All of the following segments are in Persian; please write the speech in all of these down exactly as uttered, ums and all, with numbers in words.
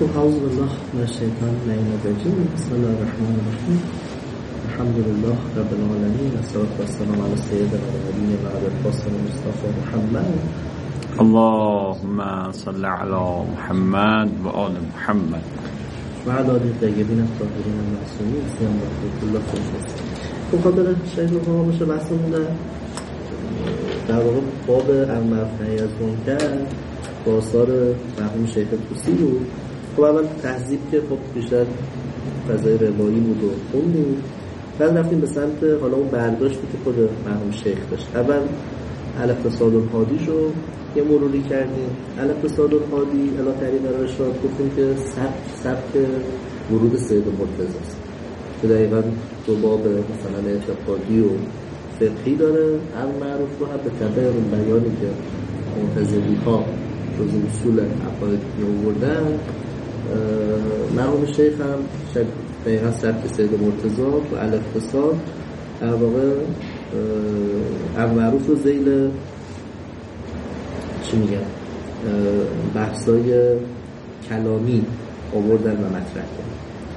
أعوذ بالله من الشيطان اللعين الرجيم. بسم الله الرحمن الرحيم. الحمد لله رب العالمين، والصلاة والسلام على سيدنا النبي وعلى الفاصل المصطفى محمد. اللهم صل على محمد و آل محمد و علی آله الطیبین الطاهرین المعصومین سیما رسول الله صلی خب خاطر شیخ رو باشه بحثمون در واقع باب امر نهی از منکر با آثار مرحوم شیخ طوسی بود. خب اول تهذیب که خب بیشتر فضای روایی بود و خوندیم، بعد رفتیم به سمت حالا اون برداشتی که خود مرحوم شیخ داشت. اول الاقتصاد الهادی شو یه مروری کردیم. الاقتصاد الهادی الی طریق ارشاد گفتیم که سبک سبک ورود سید مرتضی است که دقیقاً دو باب مثلا اعتقادی و فقهی داره. اما معروف رو هم به تبع اون بیانی که معتزلی ها جز اصول عقاید می آوردن، مرحوم شیخ هم دقیقاً سبک سید مرتضی و الاقتصاد در واقع اما معروف رو ذیل چی میگن بحثای کلامی آوردن و مطرح کردن.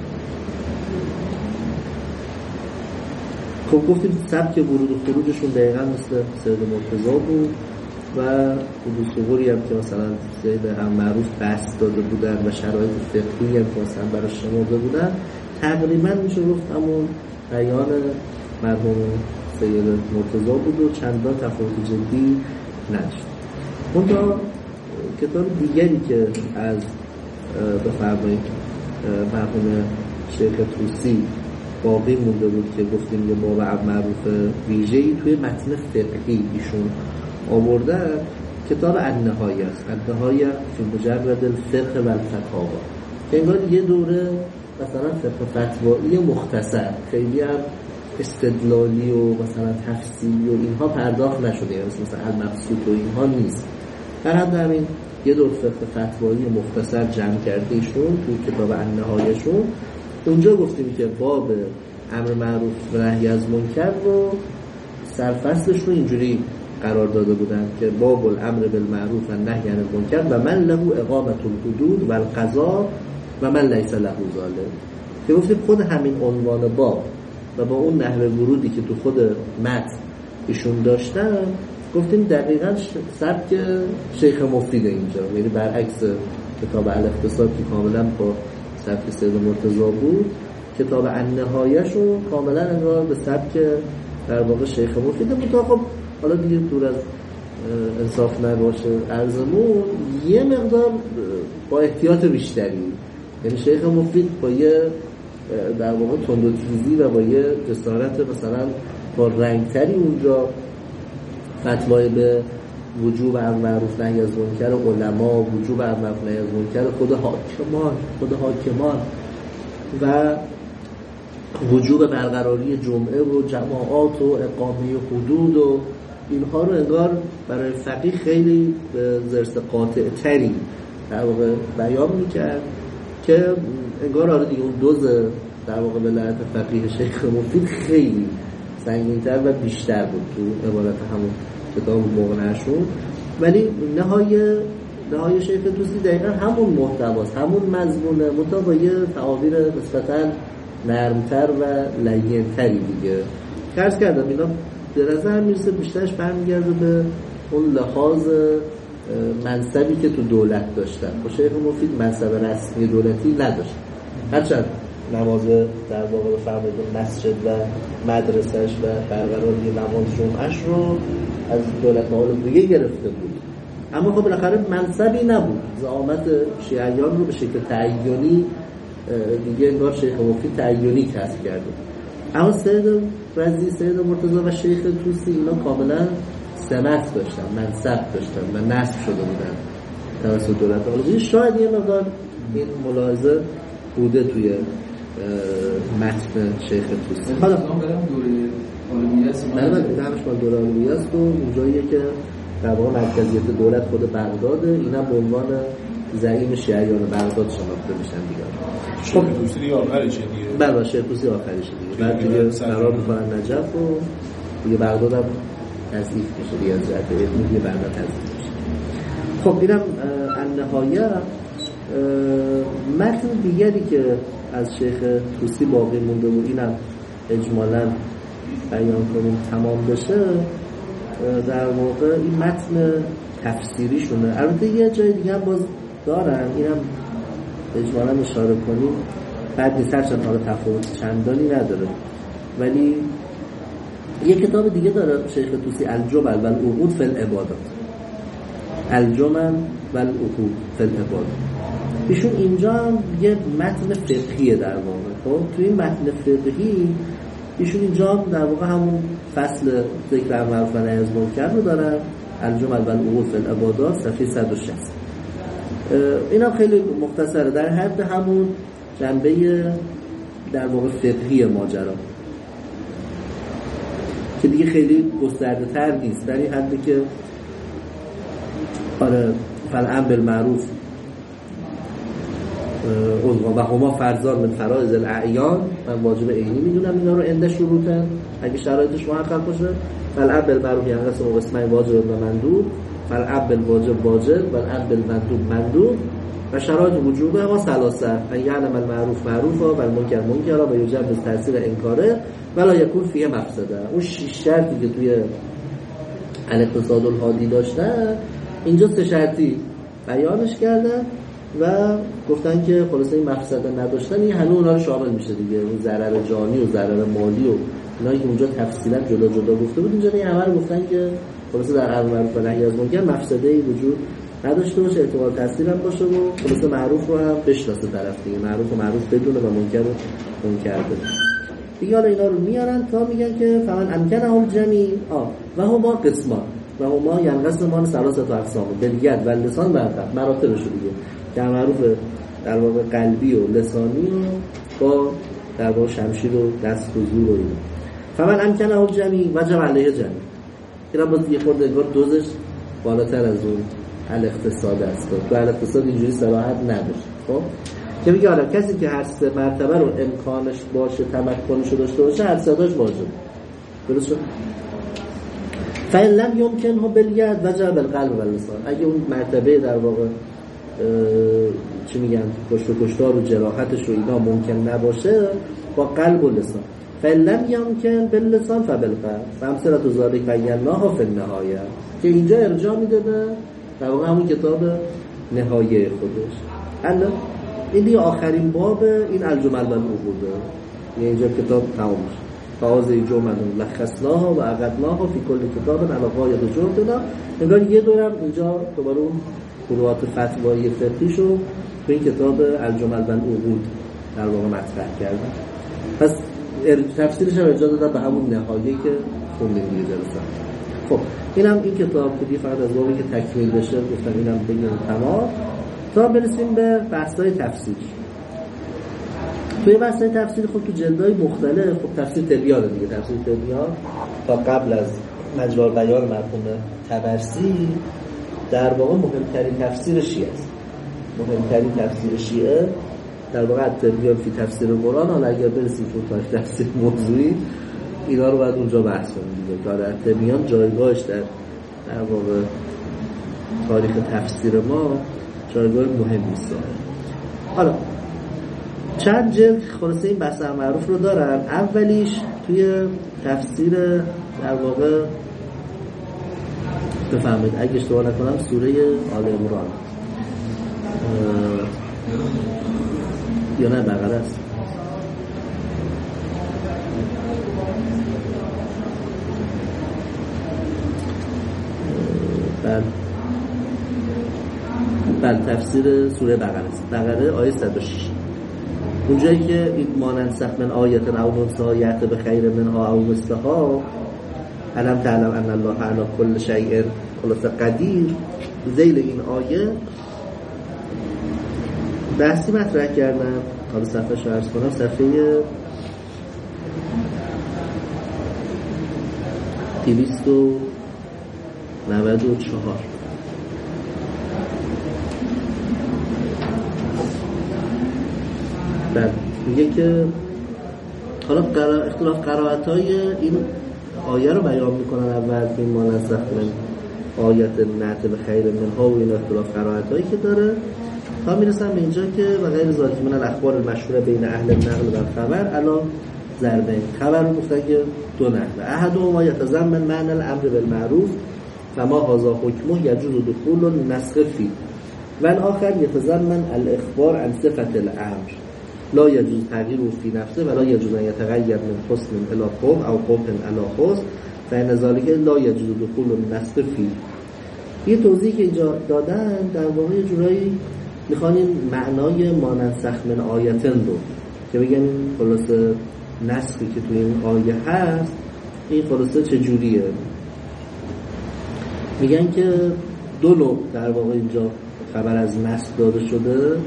خب گفتیم سبک ورود و خروجشون دقیقاً مثل سید مرتضی بود و حدوث ظهوری هم که مثلا سید هم معروف بحث داده بودن و شرایط فقهی هم که مثلا برای شمرده بودن تقریباً میشه گفت همون بیان مرحوم سید مرتضی بود و چندان تفاوت جدی نداشت. اون تا کتاب دیگری که از بفرمایید مرحوم شیخ طوسی باقی مونده بود که گفتیم یه باب معروف ویژه‌ای توی متن فقهی ایشون آوردن، کتاب النهایه است. النهایه فی مجرد الفقه و الفتاوا، که انگار یه دوره مثلا فقه فتوایی مختصر، خیلی هم استدلالی و مثلا تفصیلی و اینها پرداخت نشده، مثلا المقصود و اینها نیست. در حد همین یه دور فقه فتوایی مختصر جمع کرده ایشون توی کتاب النهایه شون. اونجا گفتیم که باب امر معروف و نهی از منکر رو سرفصلش رو اینجوری قرار داده بودن که باب الامر بالمعروف و نهی عن المنکر و من له اقامت الحدود و القضاء و من لیس له ذلک، که گفتیم خود همین عنوان باب و با اون نحوه ورودی که تو خود متن ایشون داشتن گفتیم دقیقاً سبک شیخ مفید اینجا، یعنی برعکس کتاب الاقتصاد که کاملاً با سبک سید مرتضی بود، کتاب النهایه شو کاملاً انگار به سبک در واقع شیخ مفید بود. تا خب حالا دیگه دور از انصاف نباشه عرضمون یه مقدار با احتیاط بیشتری، یعنی شیخ مفید با یه در واقع تند و تیزی و با یه جسارت مثلا با رنگتری اونجا فتوای به وجوب امر معروف نهی از منکر علما، وجوب امر معروف نهی از منکر خود حاکمان خود حاکمان و وجوب برقراری جمعه و جماعات و اقامه حدود و اینها رو انگار برای فقیه خیلی به ضرس قاطع تری در واقع بیان میکرد که انگار آره دیگه اون دوز در واقع ولایت فقیه شیخ مفید خیلی سنگین‌تر و بیشتر بود تو عبارت همون کتاب مغنیشون. ولی نهای نهای شیخ طوسی دقیقا همون محتواست، همون مضمونه، منتها با یه تعابیر نسبتاً نرمتر و لین‌تری دیگه. عرض کردم اینا به نظر میرسه بیشترش برمیگرده به اون لحاظ منصبی که تو دولت داشتن. خب شیخ مفید منصب رسمی دولتی نداشت، هرچند نماز در واقع بفرمایید مسجد و مدرسهش و برقراری نماز جمعهش رو از دولت مال دیگه گرفته بود، اما خب بالاخره منصبی نبود. زعامت شیعیان رو به شکل تعیینی دیگه انگار شیخ مفید تعیینی کسب کرده. اما سید رضی، سید مرتضی و شیخ طوسی اینا کاملا سمت داشتن، منصب داشتن و نصب شده بودن توسط دولت مال. شاید یه مقدار این ملاحظه بوده توی متن شیخ طوسی. حالا من برام دوره علویه است، من درش با دوره علویه است و اونجاییه که در واقع مرکزیت دولت خود بغداده. اینا به عنوان زعیم شیعیان بغداد شناخته میشن دیگه. شیخ طوسی دیگه آخرشه دیگه. بله شیخ طوسی آخرشه دیگه. بعد دیگه قرار می‌کنن نجف و دیگه بغداد هم تضعیف میشه دیگه، از جهت علمی دیگه بغداد تضعیف میشه. خب اینم النهایه متن دیگری که از شیخ طوسی باقی مونده بود اینم اجمالاً بیان کنیم تمام بشه، در واقع این متن تفسیری شونه. البته یه جای دیگه هم باز دارن، اینم اجمالاً اشاره کنیم بعد نیست، هرچند حالا تفاوت چندانی نداره، ولی یه کتاب دیگه داره شیخ طوسی، الجمل و العقود فی العبادات، الجمل و العقود فی العبادات. ایشون اینجا هم یه متن فقهیه در واقع. خب توی این متن فقهی ایشون اینجا در واقع همون فصل ذکر امر معروف و نهی از منکر رو دارن، الجمل و العقود فی العبادات صفحه صد و شصت. اینا خیلی مختصره، در حد همون جنبه در واقع فقهی ماجرا که دیگه خیلی گسترده تر نیست، در این حدی که آره فالامر بالمعروف و هما فرضان من فرائض الاعیان، من واجب عینی میدونم اینا رو عند شروطن اگه شرایطش محقق باشه. فالامر بالمعروف ینقسم قسمین واجب و مندوب، فالامر بالواجب واجب و الامر بالمندوب مندوب و شرایط وجوبه و ثلاثه ان یعلم المعروف معروفا و المنکر منکرا و یوجب بالتاثیر انکاره ولا یکون فیه مفسده. اون شش شرطی که توی الاقتصاد الهادی داشتن اینجا سه شرطی بیانش کردن و گفتن که خلاصه این مفسده نداشتن این همه اونا رو شامل میشه دیگه، اون ضرر جانی و ضرر مالی و اینا که اونجا تفصیلا جدا جدا گفته بود، اینجا این همه رو گفتن که خلاصه در امر معروف و نهی از منکر مفسده‌ای وجود نداشته باشه، احتمال تاثیر هم باشه و خلاصه معروف رو هم بشناسه طرف دیگه، معروف و معروف بدونه و منکر رو منکر بدونه دیگه. حالا اینا رو میارن تا میگن که فمن امکنه الجمی آ و هما قسمان و هما ینقسمان ثلاثه اقسام بالید و لسان و قلب، مراتبش دیگه که معروف در واقع قلبی و لسانی و با در واقع شمشیر و دست و زور و اینا. فمن امکنه الجمی وجب علیه جمی، اینا باز یه خورده انگار دوزش بالاتر از اون الاقتصاد است. تو الاقتصاد اینجوری صراحت نداشت. خب که میگه حالا کسی که هر سه مرتبه رو امکانش باشه، تمکنش رو داشته باشه، هر سه داش واجب. درست شد؟ فإن لم يمكنه باليد وجب القلب واللسان. اگه اون مرتبه در واقع چی میگن کشت و کشتار و جراحتش و اینا ممکن نباشه، با قلب و لسان. فإن لم يمكن باللسان فبالقلب. فامثله ذلك بیناها فی النهایه، که اینجا ارجاع میده به در واقع همون کتاب نهایه خودش. الان این دیگه آخرین باب این الجمل و العقوده، یعنی اینجا کتاب تمام میشه. فاضی جمل لخصناها و عقدناها فی کل کتاب علی غایت جهدنا. انگار یه دورم اینجا دوباره اون فروعات فتوایی فقهیشو تو این کتاب الجمل و العقود در واقع مطرح کردن. پس تفسیرش هم ارجاع دادن به همون نهایه که خوندیم دیگه جلسه. خب اینم این کتاب که فقط از بابی که تکمیل بشه گفتم اینم بگیم تمام تا برسیم به بحث‌های تفسیر. توی بحث‌های تفسیر خب تو جلدهای مختلف، خب تفسیر تبیان دیگه، تفسیر تبیان تا قبل از مجرا بیان مرحوم طبرسی در واقع مهمترین تفسیر شیعه است. مهمترین تفسیر شیعه در واقع تبیان فی تفسیر قرآن. حالا اگر برسیم تو تاریخ تفسیر موضوعی اینا رو باید اونجا بحث کنیم دیگه. در تبیان جایگاهش در در واقع تاریخ تفسیر ما جایگاه مهمی است. حالا چند جلد خلاصه این بحث معروف رو دارن. اولیش توی تفسیر در واقع بفهمید اگه اشتباه نکنم سوره آل عمران یا نه بقره است. بله بله تفسیر سوره بقره است. بقره آیه صد و شش، اونجایی که این ماننسخ من آیت او ننسها یأت بخیر منها او مثلها علم تعلم ان الله علی کل شیء خلاص قدیر. ذیل این آیه بحثی مطرح کردن. حالا صفحه شو عرض کنم، صفحه دویست و نود و چهار. بعد میگه که حالا قرا... اختلاف قرائت‌های این آیه رو بیان میکنن. اول این مانسخ من آیت نعت به خیر منها و این اختلاف قرائت‌هایی که داره. تا میرسن به اینجا که و غیر ذالک من الاخبار المشهوره بین اهل النقل و خبر علا ضربین. خبر رو گفتن که دو نحوه، احدهما یتضمن معنی الامر بالمعروف و ما هذا حکمه یجوز دخول النسخ فيه و الاخر یتضمن الاخبار عن صفة الامر لا یجوز تغییر فی نفسه ولا یجوز ان یتغیر من حسن الی قبح او قبح الی حسن فإن ذلك لا یجوز دخول النسخ فيه. یه توضیحی که اینجا دادن در واقع جورایی میخوان این معنای مانسخ من آیتن رو که بگن خلاصه نسخی که توی این آیه هست این خلاصه چجوریه. میگن که دو نوع در واقع اینجا خبر از نسخ داده شده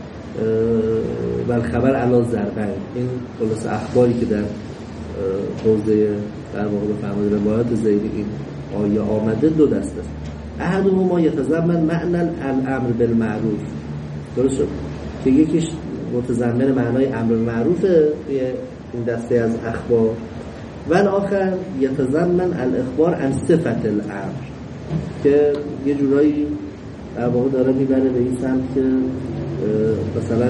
و خبر علا ضربین. این خلاصه اخباری که در حوزه در واقع بفرمایید روایات ذیل این آیه آمده دو دسته است. احدهما یتضمن معنی الامر بالمعروف، درست شد که یکیش متضمن معنای امر بالمعروفه این دسته از اخبار و الاخر یتضمن الاخبار عن صفت الامر که یه جورایی در واقع داره میبره به این سمت که مثلا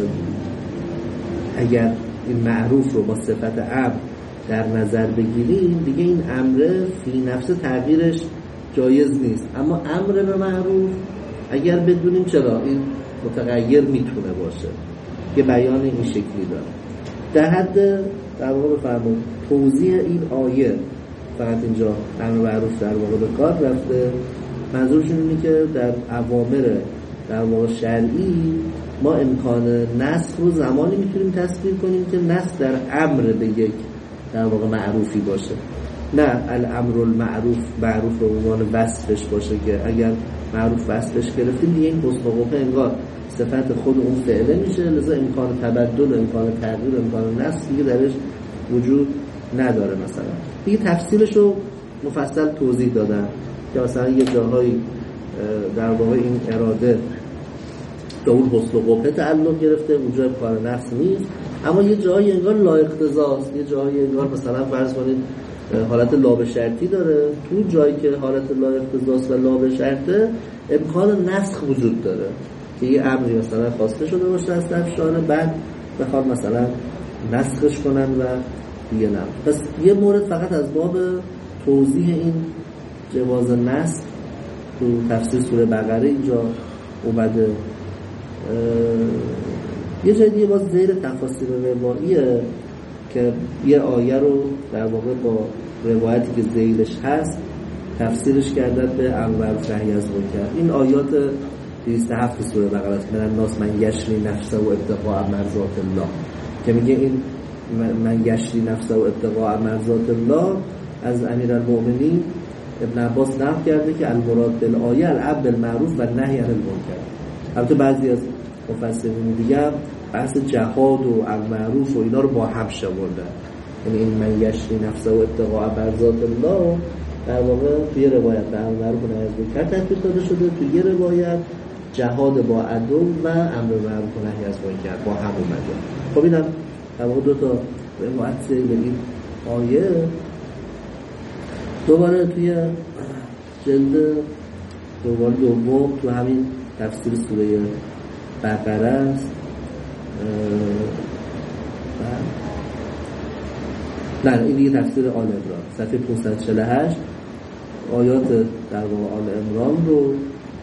اگر این معروف رو با صفت امر در نظر بگیریم دیگه این امر فی نفس تغییرش جایز نیست، اما امر به معروف اگر بدونیم چرا این متغیر میتونه باشه که بیان این شکلی داره. در حد در واقع بفرمایید توضیح این آیه فقط اینجا امر معروف در واقع به کار رفته. منظورشون اینه که در اوامر در واقع شرعی ما امکان نسخ رو زمانی میتونیم تصویر کنیم که نسخ در امر به یک در واقع معروفی باشه، نه الامر المعروف معروف رو عنوان وصفش باشه که اگر معروف وصفش گرفتیم دیگه این حسن و قبح انگار صفت خود اون فعله میشه، لذا امکان تبدل، امکان تغییر، امکان نسخ دیگه درش وجود نداره. مثلا دیگه تفصیلش رو مفصل توضیح دادن که مثلا یه جاهایی در واقع این اراده به اون حسن و قبح تعلق گرفته، اونجا امکان نسخ نیست، اما یه جایی انگار لا اقتضاست، یه جایی انگار مثلا فرض کنید حالت لا به شرطی داره، تو جایی که حالت لا اقتضاست و لا به شرطه امکان نسخ وجود داره که یه امری مثلا خواسته شده باشه از طرف شارع بعد بخواد مثلا نسخش کنن و دیگه نه. پس یه مورد فقط از باب توضیح این جواز نسخ تو تفسیر سوره بقره اینجا اومده. یه جای دیگه باز زیر تفاسیر رواییه که یه آیه رو در واقع با روایتی که ذیلش هست تفسیرش کردن به امر معروف نهی از منکر. این آیات دویست و هفت سوره بقره است. من الناس من یشری نفسه و ابتغاء مرضات الله که میگه این من یشری نفسه و ابتغاء مرضات الله از امیرالمؤمنین ابن عباس نقل کرده که المراد بالآیه الامر بالمعروف و نهی عن المنکر. البته بعضی از مفسرین دیگه بحث جهاد و المعروف و اینا رو با هم شمردن، یعنی این من یشری نفسه و ابتغاء مرضات الله در واقع توی روایت به امر معروف و نهی از منکر تطبیق داده شده، توی روایت جهاد با عدو و امر معروف و نهی از منکر با هم اومده. خب اینم در واقع دو تا روایت به این آیه. دوباره توی جلد دوباره دوم تو همین تفسیر سوره بقره است. نه این دیگه تفسیر آل عمران صفحه پانصد و چهل و هشت آیات در واقع آل عمران رو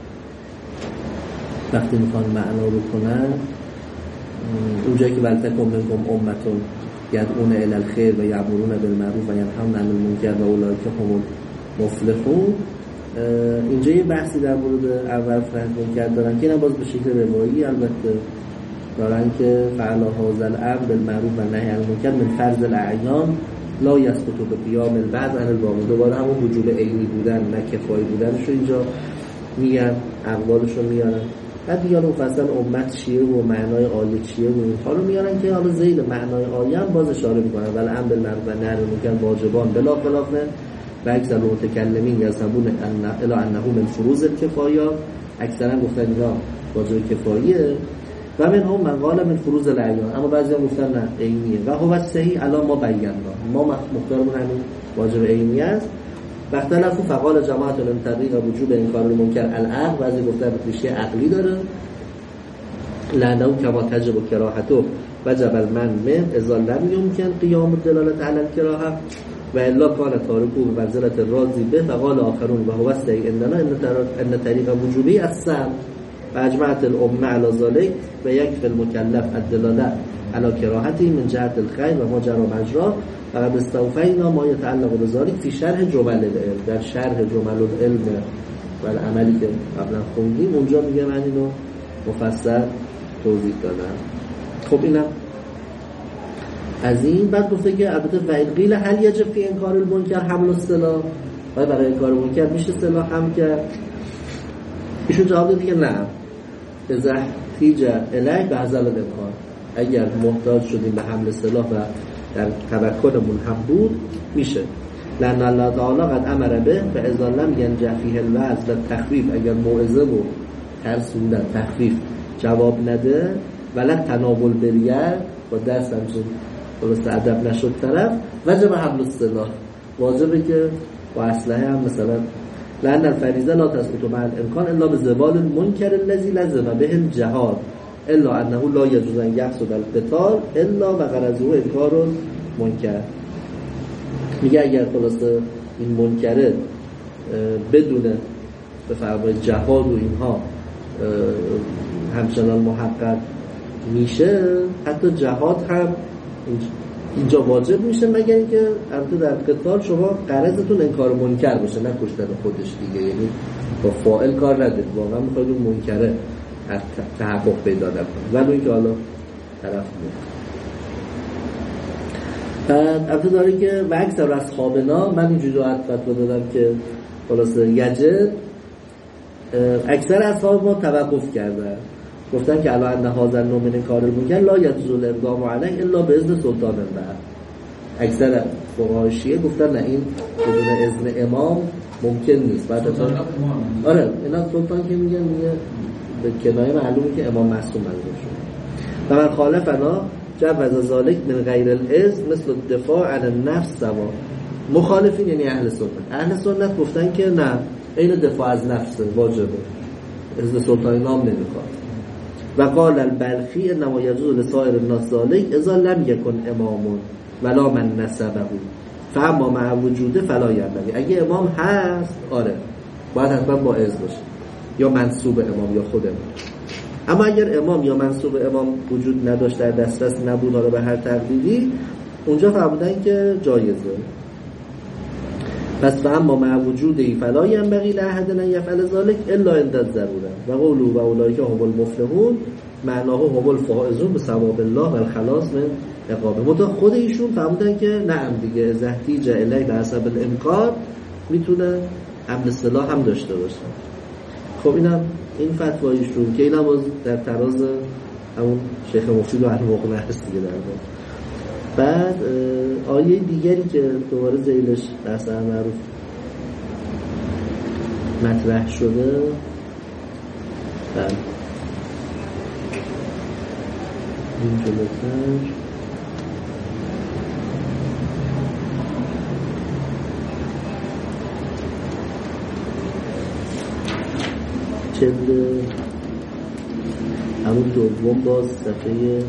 وقتی میخوان معنا رو کنن اونجایی که ولتکن منکم امتون یدعون الی الخیر و یأمرون بالمعروف و ینهون عن المنکر و اولئک هم المفلحون، اینجا یه بحثی در مورد اول فرض کرد دارن که اینا باز به شکل روایی البته دارن که فعل هذا الامر بالمعروف و نهی عن المنکر من فرض الاعیان لا یسقط بقیام البعض عن الباقی. دوباره همون وجوب عینی بودن نه کفایی بودنش رو اینجا میگن، اقوالش رو میارن. بعد دیگه مفصل امت چیه و معنای آیه چیه و اینها رو میارن که حالا ذیل معنای آیه هم باز اشاره میکنن ولی امر بالمعروف و نهی عن المنکر واجبان بلا خلاف و اکثر متکلمین یذهبون الی انه من فروض الکفایه، اکثرا گفتن اینا واجب کفاییه و من هم من قال من فروض الاعیان، اما بعضی هم گفتن نه عینیه و هو صحیح الان ما بینا ما مختارمون همین واجب عینی است. وقتی لفظ فقال جماعت من طریق وجوب انکار المنکر العقل، بعضی گفتن ریشه عقلی داره لعنه کما تجب کراهته وجب المنع اذا لم يمكن قیام الدلالة على الكراهه و الا کان تارکو به منزلت راضی به فقال آخرون و هو استعی اننا ان طریق وجوبی السم و اجمعت الامه على ذلك و یکفی المکلف الدلاله على کراهتی من جهت الخیر و ما جرى مجرا و قد استوفینا ما یتعلق بذلك فی شرح جمل العلم. در شرح جمل العلم و عملی که قبلا خوندیم اونجا میگه من اینو مفصل توضیح دادم. خب اینم از این. بعد گفته که البته و قیل هل یجب فی انکار المنکر حمل السلاح، و برای انکار منکر میشه سلاح هم کرد؟ ایشون جواب داد که نه، اذا احتیج الیه به ازل الامکان، اگر محتاج شدیم به حمل سلاح و در تمکنمون هم بود میشه. لأن الله تعالی قد امر به و اذا لم ينجح فیه الوعظ و تخفیف، اگر موعظه و ترسوندن تخفیف جواب نده ولی تناول بریه و دست همچون خلاص ادب نشد طرف وجب حمل السلاح، واجبه که با اسلحه هم مثلا لأن الفریضه لا تثبت مع الامکان الا بزوال المنکر الذی لزم به الجهاد الا انه لا يجوز ان يقصد القتال الا و غرضه انکار المنکر. میگه اگر خلاصه این منکره بدون بفرمایید جهاد و اینها همچنان محقق میشه، حتی جهاد هم اینجا واجب میشه مگر اینکه البته در قتال شما غرضتون انکار منکر باشه نه کشتن خودش دیگه، یعنی با فاعل کار ندارید، واقعا میخواید اون منکره تحقق پیدا نکنه ولی اینکه حالا طرف بود. بعد البته داره که و اکثر اصحابنا، من اینجوری رو فتوا دادم که خلاصه یجب، اکثر اصحاب ما توقف کردن، گفتن که الان هذا النوع من کار المنکر لا یجوز الاقدام علیه الا باذن سلطان بعد. اکثر فقهای شیعه گفتن نه، این بدون اذن امام ممکن نیست. بعد تا آره اینا سلطان که میگن میگه به کنایه معلومه که امام معصوم منظور شده. و من خالفنا جواز ذلك من غیر الاذن مثل الدفاع عن النفس سوا. مخالفین یعنی اهل سنت، اهل سنت گفتن که نه، این دفاع از نفس واجبه، اذن سلطان نام نمیخواد. و قال البلخی انما یجوز لسائر الناس ذلك اذا لم یکن امام ولا من نسبه فاما مع وجوده فلا ینبغی. اگه امام هست آره باید حتما با اذن باشه، یا منصوب امام یا خود امام. اما اگر امام یا منصوب امام وجود نداشت، در دسترس نبود، حالا به هر تقدیری، اونجا فرمودن که جایزه. پس فاما مع وجوده فلا ينبغي لاحد ان يفعل ذلك الا عند الضروره و قولوا و اولئک هم المفلحون معناه هم الفائزون بثواب الله و الخلاص من عقابه. متأ خود ایشون فرمودن که نعم دیگه از احتیاج الیه به حسب الامکان میتونه حمل سلاح هم داشته باشه. خب اینم این فتوایشون که اینم باز در تراز همون شیخ مفید و اهل مقنع هست دیگه. در بعد آیه دیگری که دوباره ذیلش در سر معروف مطرح شده، بعد این جلوتر چند همون دوم باز صفحه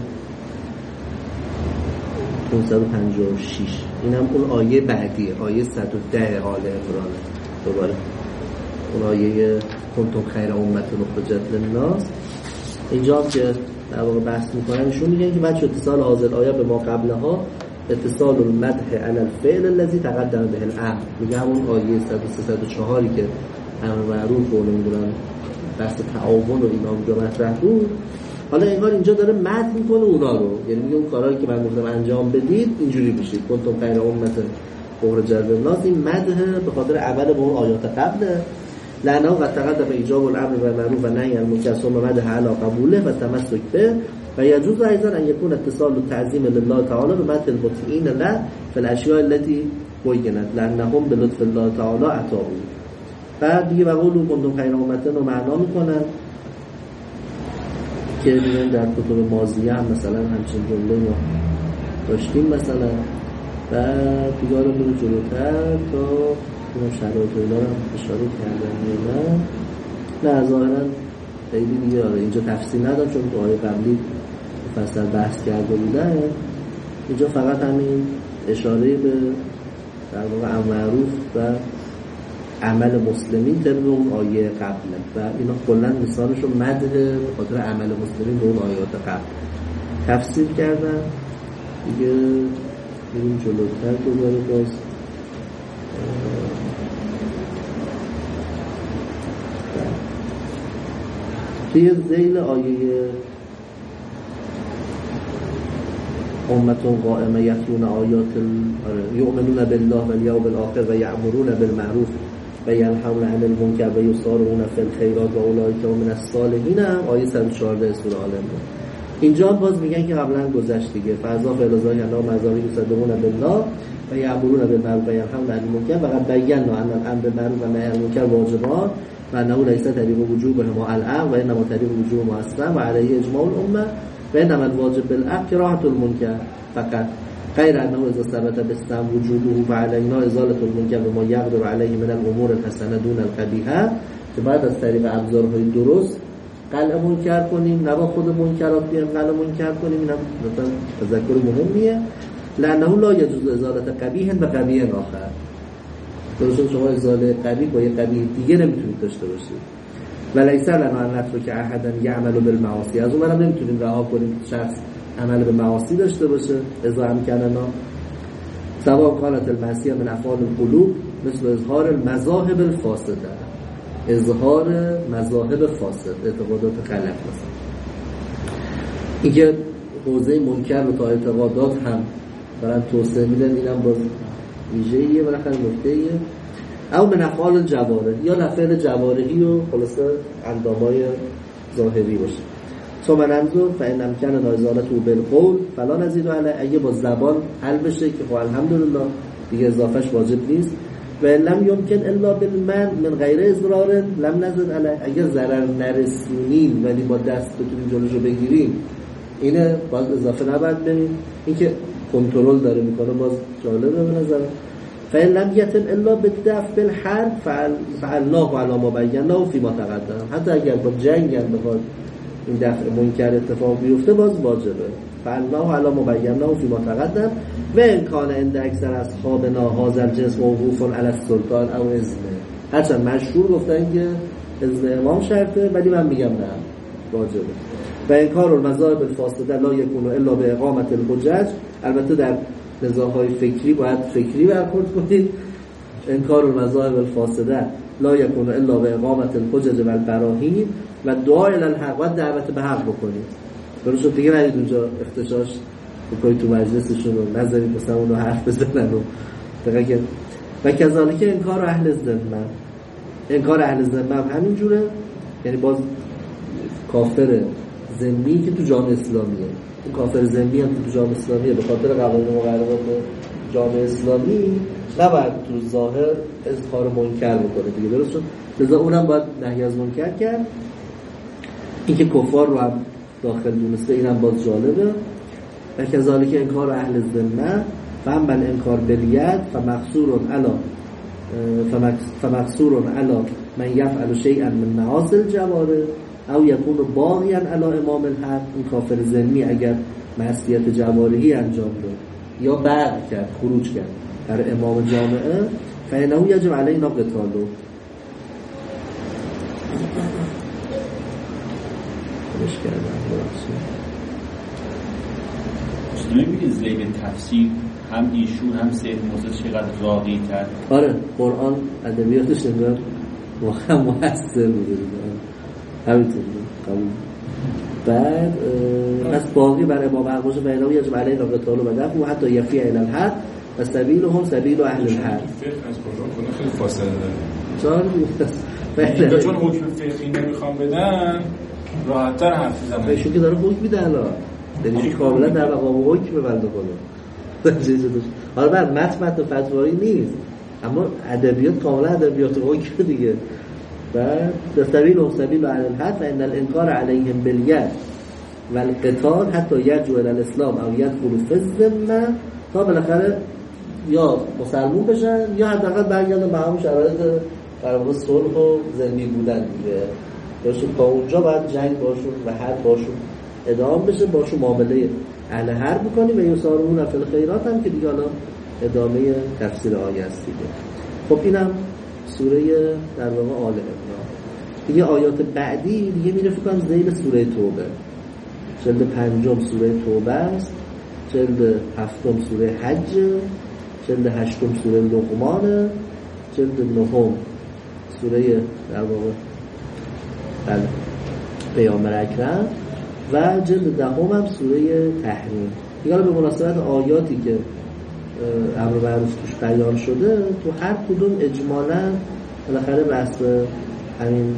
پانصد و پنجاه و شش، این هم اون آیه بعدیه، آیه صد و ده آل عمران. دوباره اون آیه کنتم خیر امت اخرجت للناس، اینجا که در واقع بحث میکنن ایشون میگن که بچه اتصال حاضر آیه به ما قبلها اتصال المدح علی الفعل الذی تقدم به الامر، میگه همون آیه صد و سه صد و چهار که امر معروف و نمیدونم بحث تعاون و اینا اونجا مطرح بود، حالا انگار اینجا داره مدح میکنه اونا رو، یعنی میگه اون کارهایی که من گفتم انجام بدید اینجوری بشید، کنتم خیر امت اخرجت للناس، این مدح به خاطر عمل به اون آیات قبله. لعنه قد تقدم ایجاب الامر بالمعروف و نهی عن المنکر ثم مدح علی قبوله و تمسک به و یجوز ایضا ان یکون اتصال التعظیم لله تعالی به مدح المطیعین له فی الاشیاء التي بینت لانهم بلطف الله تعالی عطاؤه. بعد دیگه بقولو کنتم خیر امت رو معنا میکنن که دیگه در کتب ماضیه هم مثلا همچین جمله ما داشتیم مثلا. بعد دیگه رو برو جلوتر تا اون شرایط اینا رو اشاره کردن یا نه؟ نه ظاهرا خیلی دیگه آره اینجا تفصیل ندارم چون تو آیه قبلی فصل بحث کرده بودن. اینجا فقط همین اشاره به در واقع امر معروف و عمل مسلمین طبق اون آیه قبله و اینا کلا مثالش رو مدح به خاطر عمل مسلمین به اون آیات قبل تفسیر کردن. دیگه بریم جلوتر دوباره باز توی ذیل آیه امتون قائمه یتلون آیات یؤمنون بالله والیوم الاخر و یأمرون بالمعروف و ینهون عن المنکر و یسارعون فی الخیرات و اولئک هم من الصالحین. آیه صد و چهارده سوره آل عمران. اینجا باز میگن که قبلا گذشت دیگه فضا فعلزای انا مزاری یصدقون بالله و یأمرون بالمعروف و ینهون عن المنکر و قد بینا ان الامر بالمعروف و نهی عن المنکر واجبان و انه لیس طریق وجوبهما الامر و انما طریق وجوبهما السمع و علیه اجماع الامه و انما الواجب بالعقل کراهة المنکر فقط غیر انه اذا ثبت بالسمع وجوبه فعلينا ازاله المنکر بما يقدر عليه من الامور الحسنه دون القبیحه که بعد از طریق ابزارهای درست قلع منکر کنیم نه با خود منکرات بیان قلع منکر کنیم. اینم مثلا تذکر مهمیه. لانه لا يجوز ازاله قبیح و قبیح آخر. درست شما ازاله قبیح با یه قبیح دیگه نمیتونید داشته باشید. ولیس لنا ان نترك احدا يعمل بالمعاصی. از اون منم نمیتونیم رها کنیم شخص عمل به معاصی داشته باشه. اذا امكننا سواء كانت المعصیه من افعال القلوب مثل اظهار المذاهب الفاسده. اظهار مذاهب فاسد اعتقادات غلط مثلا اینکه حوزه منکر رو تا اعتقادات هم دارن توسعه میدن. اینم باز ویژه‌ایه بالاخره نکته‌ایه. او من افعال الجوارح یا لفظ جوارحی و خلاصه اندامای ظاهری باشه. ثم ننظر فإن امکن ازالته بالقول فلا نزید علیه. اگه با زبان حل بشه که خب الحمدلله دیگه اضافهش واجب نیست. و لم یمکن الا بالمن من غیر اضرار لم نزد علیه. اگر ضرر نرسونیم ولی با دست بتونیم جلوشو بگیریم اینه باز اضافه نباید بریم. این که کنترل داره میکنه باز جالبه به نظر. فإن لم یتم الا بالدفع بالحرب فعلناه علی ما بیناه فیما تقدم. حتی اگر با جنگ هم بخواد این دفع منکر اتفاق بیفته باز واجبه. فعلناه علی ما بیناه فیما تقدم و امکان عند اکثر اصحابنا هذا الجنس موقوف علی السلطان او اذنه. هرچند مشهور گفتن که اذن امام شرطه ولی من میگم نه واجبه. و انکار المذاهب الفاسده لا یکون الا به اقامت الحجج. البته در نزاع‌های فکری باید فکری برخورد کنید. انکار المذاهب الفاسده لا یکون الا به اقامت الحجج و البراهین و دعا الی الحق و دعوت به حق بکنید. درست دیگه نرید اونجا اختشاش بکنید تو مجلسشون رو نذارید مثلا اونو حرف بزنن و دقیقا. و کذالک انکار اهل ذمه. انکار اهل ذمه هم همین جوره. یعنی باز کافر ذمی که تو جامعه اسلامیه. این کافر ذمی هم تو جامعه اسلامیه به خاطر قوانین و مقررات جامعه اسلامی نباید تو ظاهر اظهار منکر بکنه دیگه. درست شد؟ لذا اونم باید نهی از منکر کرد. این که کفار رو هم داخل دونسته اینم باز جالبه. و کذالک انکار اهل ذمه و هم بل انکار بالید فمقصور علی فمقصور علی من یفعل شیئا من معاصی الجوارح او یکون باغیا علی امام الحق. این کافر ذمی اگر معصیت جوارحی انجام داد یا بعد کرد خروج کرد در امام جامعه فانه یجب علینا قتاله. مش کردم نمیگه زیر تفسیر هم ایشون هم سید موسی چقدر راقی کرد. آره قرآن ادبیاتش نمیدونم واقعا موثر بوده همینطور قبول. بعد پس باقی بر امام حق باشه و الهی یجب علینا قتاله و دفع و حتی یفی الی الحق و سبیلهم سبیل اهل الحق. از قرآن خیلی فاصله داره. چون چون حکم فقهی نمیخوام بدن راحت‌تر حرف بزنن. ایشون که داره حکم میده الان. یعنی کاملا در مقام حکم بنده خدا. حالا بعد متن متن فتوایی نیست اما ادبیات کاملا ادبیات حکم دیگه. بعد سبیل و سبیل اهل الحق و ان الانکار علیهم بالید و القتال حتی یرجع الی الاسلام او یدخل فی الذمه تا بالاخره یا مسلمون بشن یا حداقل برگردن به همون شرایط در واقع صلح و زندگی بودن دیگه. باشه تا اونجا باید جنگ باشون و حرب باشون ادامه بشه، باشون معامله اهل حرب بکنی و یسارعون فی الخیرات هم که دیگه الان ادامه تفسیر آیه است دیگه. خب اینم سوره در واقع آل عمران. دیگه آیات بعدی دیگه میره فکر کنم ذیل سوره توبه. جلد پنجم سوره توبه است، جلد هفتم سوره حج، جلد هشتم سوره لقمان، جلد نهم سوره در واقع بله پیامبر اکرم و جلد دهم هم سوره تحریم. دیگه به مناسبت آیاتی که امر معروف توش بیان شده تو هر کدوم اجمالاً بالاخره بحث همین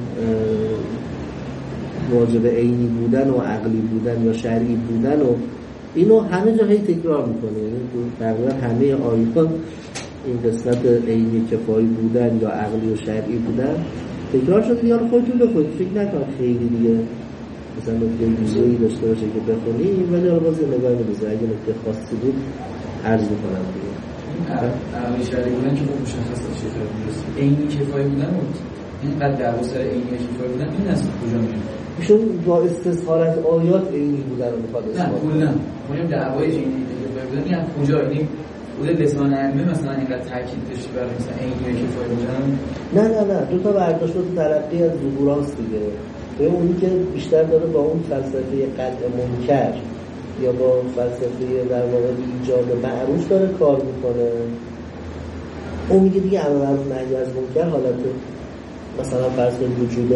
واجب عینی بودن و عقلی بودن یا شرعی بودن و اینو همه جا هی تکرار میکنه. یعنی تقریبا همه آیات این قسمت عینی کفایی بودن یا عقلی و شرعی بودن تکرار شده. دیگه خودتون بخونید، فکر نکنید خیلی دیگه مثلا نکته ویژه‌ای داشته باشه که بخونی، ولی الان باز نگاه می‌کنید اگه نکته خاصی بود عرض می‌کنم دیگه. عقلی شرعی بودن که خب مشخصه چه طور می‌رسه. عینی کفایی بودن و اینقدر دعوا سر عینی کفایی بودن این از کجا میاد؟ ایشون با استظهار از آیات عینی بودن رو می‌خواد اثبات کنه. نه، کلاً میگم دعوای عینی کفایی بودن این از کجا؟ یعنی خود لسان عامه مثلا اینقدر تاکید داشته بر مثلا عینی کفایی بودن؟ نه نه نه دو تا برداشت تو تلقی از ظهوراست دیگه. به اونی که بیشتر داره با اون فلسفه قطع منکر یا با فلسفه در واقع ایجاد معروف داره کار میکنه. اون میگه دیگه امر معروف نهی از منکر حالت مثلا فرض وجود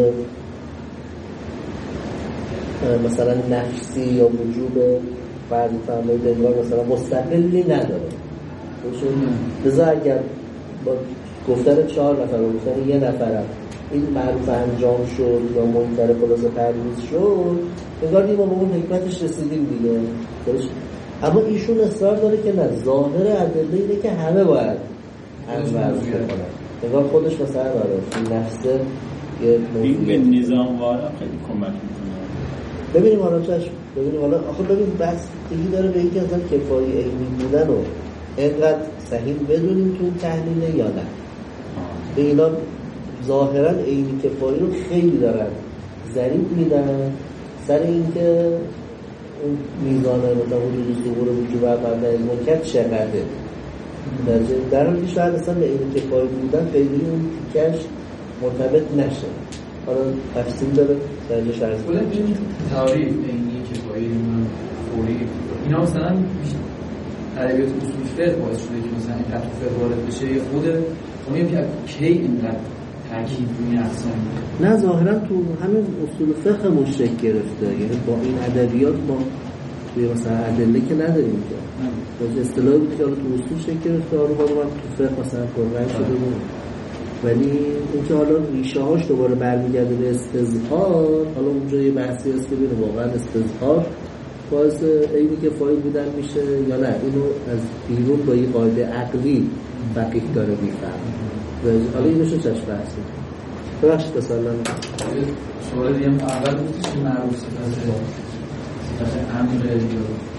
مثلا نفسی یا وجود فرض فرمایید انگار مثلا مستقلی نداره. لذا اگر با گفتن چهار نفر و گفتن یه نفر این معروف انجام شد یا منکر خلاصه پرهیز شد، انگار دیگه ما به اون حکمتش رسیدیم دیگه. اما ایشون اصرار داره که نه، ظاهر ادله اینه که همه باید امر معروف کنن. انگار خودش مثلا برای نفسه یه موضوع به نظام وارا خیلی کمک میکنه. ببینیم حالا چش ببینیم حالا آخه ببین بس دیگه داره به اینکه اصلا کفایی عینی بودن و اینقدر صحیح بدونیم تو تحلیل یا نه. به اینا ظاهرا عینی کفایی رو خیلی دارن ضریب میدن سر اینکه اون میزان مثلا حدود ظهور وجوب و قبل منکر چقدره. در حالی که شاید اصلا به عینی کفایی بودن خیلی اون تیکش مرتبط نشه. حالا تفصیل داره درجه شرط کلا این تعریف عینی کفایی من فوری اینا مثلا ادبیات اصول فقه باعث شده که مثلا این قطع فقه وارد بشه. خود خب که کی اینقدر تاکید روی اقسام نه ظاهرا تو همین اصول فقه مون شکل گرفته. یعنی با این ادبیات ما توی مثلا ادله که نداریم که باز اصطلاحی بود که حالا تو اصول شکل گرفته، حالا رو هم تو فقه مثلا پررنگ شده بود. ولی اینکه حالا ریشه هاش دوباره برمیگرده به استظهار، حالا اونجا یه بحثی هست که ببینه واقعا استظهار باعث عینی کفایی بودن میشه یا نه. اینو از بیرون با یه قاعده عقلی فقیه داره میفهمه. حالا اینو چه چشم بحثی ببخشید تسلیم سوال دیگه اول گفتیش که معروف صفت صفت امر